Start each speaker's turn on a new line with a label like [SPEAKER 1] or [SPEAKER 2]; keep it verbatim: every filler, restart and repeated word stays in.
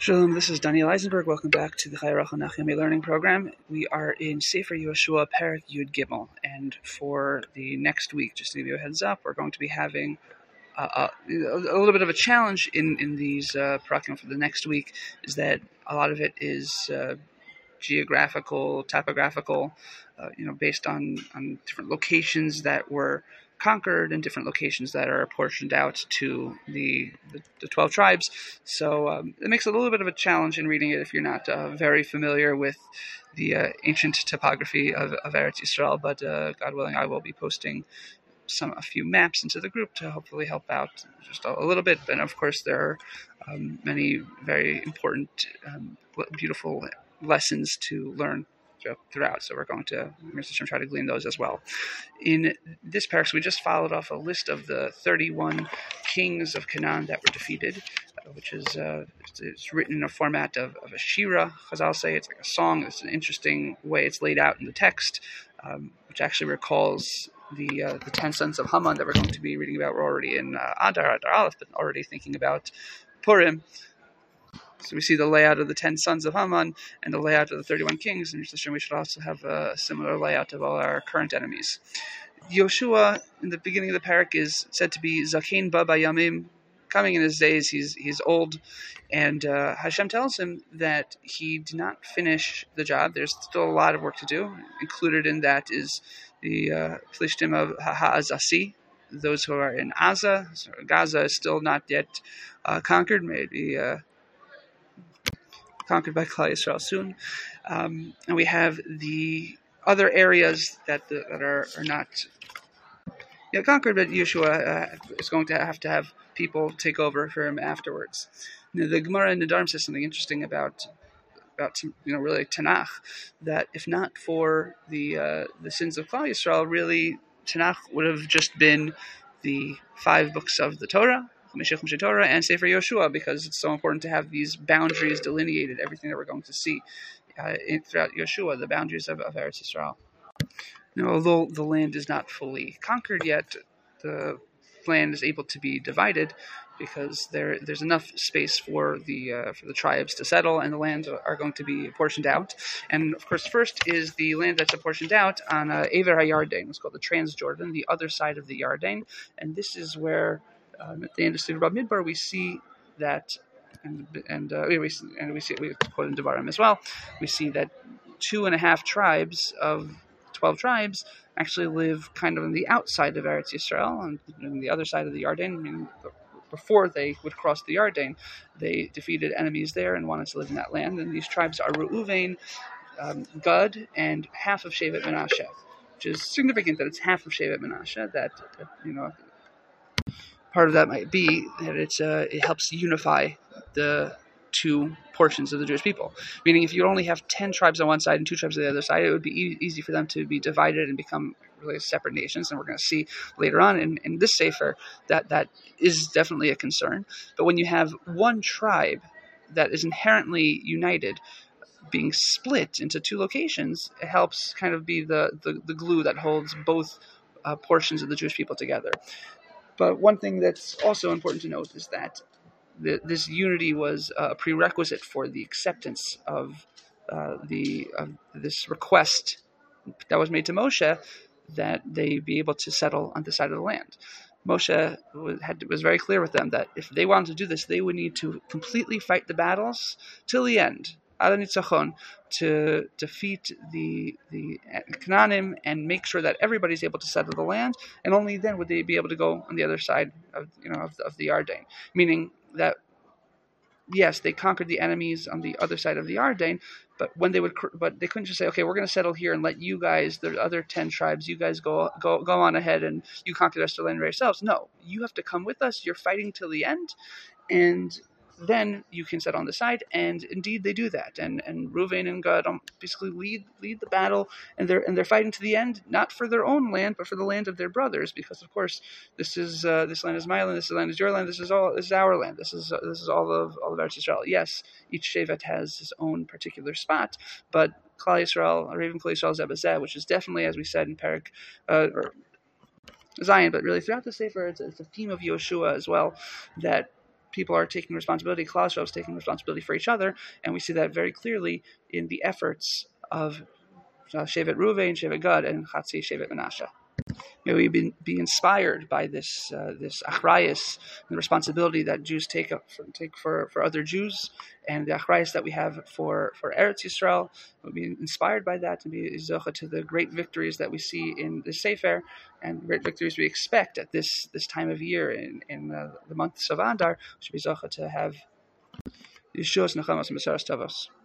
[SPEAKER 1] Shalom, this is Daniel Eisenberg. Welcome back to the Chai Rachel Nachyami Learning Program. We are in Sefer Yoshua, Perek Yud Gimel, and for the next week, just to give you a heads up, we're going to be having uh, a, a little bit of a challenge in, in these uh, parakim for the next week, is that a lot of it is uh, geographical, topographical, uh, you know, based on, on different locations that were conquered and different locations that are apportioned out to the the, the twelve tribes. So um, it makes it a little bit of a challenge in reading it if you're not uh, very familiar with the uh, ancient topography of, of Eretz Yisrael. But uh, God willing, I will be posting some a few maps into the group to hopefully help out just a, a little bit. And of course, there are um, many very important, um, beautiful lessons to learn throughout, so we're going to try to glean those as well. In this parak, so we just followed off a list of the thirty-one kings of Canaan that were defeated, uh, which is uh, it's, it's written in a format of, of a shira. Chazal say it's like a song. It's an interesting way it's laid out in the text, um, which actually recalls the uh, the ten sons of Haman that we're going to be reading about. We're already in uh, Adar, Adar Aleph, but already thinking about Purim. So we see the layout of the ten sons of Haman and the layout of the thirty-one kings, and we should also have a similar layout of all our current enemies. Yoshua, in the beginning of the parak, is said to be Zakein Baba Yamim, coming in his days. He's he's old, and uh, Hashem tells him that he did not finish the job. There's still a lot of work to do. Included in that is the uh, Plishtim of Ha'azasi, those who are in Gaza. So Gaza is still not yet uh, conquered. Maybe. Uh, conquered by Klal Yisrael soon, um, and we have the other areas that the, that are, are not yet conquered, but Yeshua uh, is going to have to have people take over for him afterwards. Now, the Gemara in Nedarim says something interesting about about you know really Tanakh, that if not for the uh, the sins of Klal Yisrael, really Tanakh would have just been the five books of the Torah, Meshech Torah, and Sefer Yoshua, because it's so important to have these boundaries delineated, everything that we're going to see uh, in, throughout Yoshua, the boundaries of, of Eretz Yisrael. Now, although the land is not fully conquered yet, the land is able to be divided because there there's enough space for the uh, for the tribes to settle, and the lands are going to be apportioned out. And of course, first is the land that's apportioned out on uh, Ever HaYarden. It's called the Transjordan, the other side of the Yarden, and this is where Um, at the end of Sefer Bamidbar, we see that, and and uh, we and we see we quote in Devarim as well. We see that two and a half tribes of twelve tribes actually live kind of on the outside of Eretz Yisrael, and on the other side of the Yarden. I mean, before they would cross the Yarden, they defeated enemies there and wanted to live in that land. And these tribes are Reuven, um, Gad, and half of Shevet Menashe, which is significant that it's half of Shevet Menashe. That, that you know. Part of that might be that it's uh, it helps unify the two portions of the Jewish people. Meaning, if you only have ten tribes on one side and two tribes on the other side, it would be e- easy for them to be divided and become really separate nations. And we're going to see later on in, in this Sefer that that is definitely a concern. But when you have one tribe that is inherently united being split into two locations, it helps kind of be the, the, the glue that holds both uh, portions of the Jewish people together. But one thing that's also important to note is that the, this unity was a prerequisite for the acceptance of uh, the of this request that was made to Moshe, that they be able to settle on this side of the land. Moshe was, had, was very clear with them that if they wanted to do this, they would need to completely fight the battles till the end, Ad Nitzachon, to defeat the the Canaanim and make sure that everybody's able to settle the land, and only then would they be able to go on the other side of you know of the, of the Yarden. Meaning that yes, they conquered the enemies on the other side of the Yarden, but when they would, but they couldn't just say, okay, we're going to settle here and let you guys, the other ten tribes, you guys go go go on ahead and you conquer the rest of the land by yourselves. No, you have to come with us. You're fighting till the end, and then you can set on the side, and indeed they do that. And and Reuven and Gad basically lead lead the battle, and they're and they're fighting to the end, not for their own land, but for the land of their brothers, because of course this is uh, this land is my land, this land is your land, this is all this is our land, this is uh, this is all of all of Eretz Yisrael. Yes, each shevet has his own particular spot, but Klal Yisrael, or even Klal Yisrael Zebazeh, which is definitely, as we said in Perek uh, Zion, but really throughout the Sefer, it's, it's a theme of Yoshua as well, that people are taking responsibility. Klal Yisrael is taking responsibility for each other, and we see that very clearly in the efforts of uh, Shevet Ruvain, Shevet Gad, and Chatzi Shevet Menashe. May we be, be inspired by this uh, this achrayus, the responsibility that Jews take up for, take for, for other Jews, and the achrayus that we have for, for Eretz Yisrael. We'll be inspired by that and be zocha to the great victories that we see in the Sefer, and the great victories we expect at this this time of year in in uh, the months of Adar. We should be zocha to have Yeshua's nechamas and Mesaras Tavos.